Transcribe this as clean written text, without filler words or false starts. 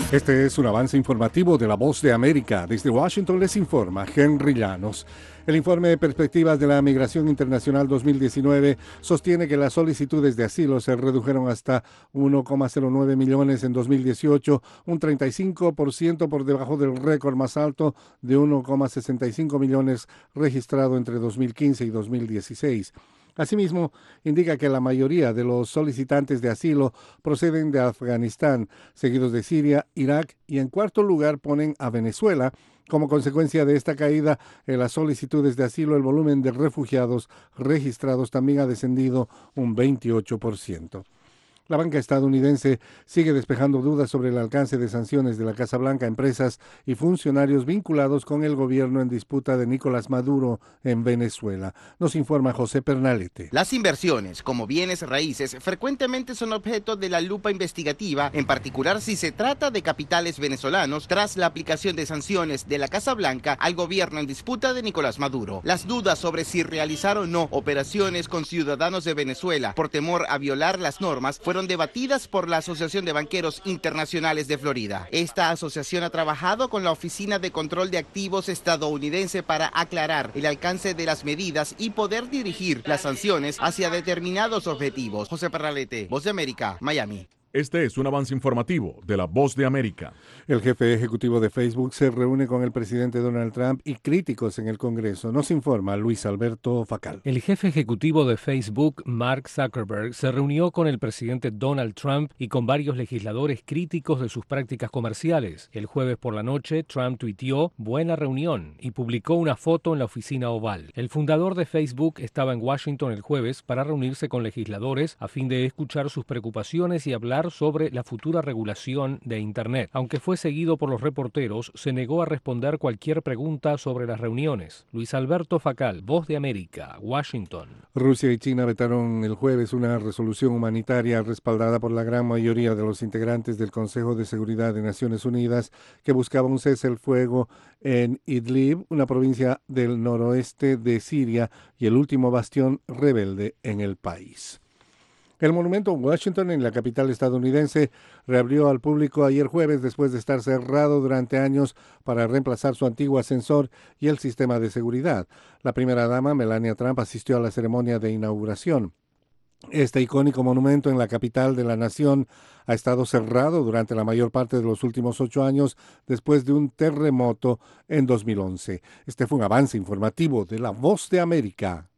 Este es un avance informativo de La Voz de América. Desde Washington les informa Henry Llanos. El informe de Perspectivas de la Migración Internacional 2019 sostiene que las solicitudes de asilo se redujeron hasta 1,09 millones en 2018, un 35% por debajo del récord más alto de 1,65 millones registrado entre 2015 y 2016. Asimismo, indica que la mayoría de los solicitantes de asilo proceden de Afganistán, seguidos de Siria, Irak y en cuarto lugar ponen a Venezuela. Como consecuencia de esta caída en las solicitudes de asilo, el volumen de refugiados registrados también ha descendido un 28%. La banca estadounidense sigue despejando dudas sobre el alcance de sanciones de la Casa Blanca a empresas y funcionarios vinculados con el gobierno en disputa de Nicolás Maduro en Venezuela. Nos informa José Pernalete. Las inversiones, como bienes raíces, frecuentemente son objeto de la lupa investigativa, en particular si se trata de capitales venezolanos, tras la aplicación de sanciones de la Casa Blanca al gobierno en disputa de Nicolás Maduro. Las dudas sobre si realizar o no operaciones con ciudadanos de Venezuela por temor a violar las normas fueron debatidas por la Asociación de Banqueros Internacionales de Florida. Esta asociación ha trabajado con la Oficina de Control de Activos estadounidense para aclarar el alcance de las medidas y poder dirigir las sanciones hacia determinados objetivos. José Pernalete, Voz de América, Miami. Este es un avance informativo de La Voz de América. El jefe ejecutivo de Facebook se reúne con el presidente Donald Trump y críticos en el Congreso. Nos informa Luis Alberto Facal. El jefe ejecutivo de Facebook, Mark Zuckerberg, se reunió con el presidente Donald Trump y con varios legisladores críticos de sus prácticas comerciales. El jueves por la noche, Trump tuiteó "buena reunión" y publicó una foto en la oficina oval. El fundador de Facebook estaba en Washington el jueves para reunirse con legisladores a fin de escuchar sus preocupaciones y hablar sobre la futura regulación de Internet. Aunque fue seguido por los reporteros, se negó a responder cualquier pregunta sobre las reuniones. Luis Alberto Facal, Voz de América, Washington. Rusia y China vetaron el jueves una resolución humanitaria respaldada por la gran mayoría de los integrantes del Consejo de Seguridad de Naciones Unidas que buscaba un cese el fuego en Idlib, una provincia del noroeste de Siria y el último bastión rebelde en el país. El monumento en Washington, en la capital estadounidense, reabrió al público ayer jueves después de estar cerrado durante años para reemplazar su antiguo ascensor y el sistema de seguridad. La primera dama, Melania Trump, asistió a la ceremonia de inauguración. Este icónico monumento en la capital de la nación ha estado cerrado durante la mayor parte de los últimos 8 años después de un terremoto en 2011. Este fue un avance informativo de La Voz de América.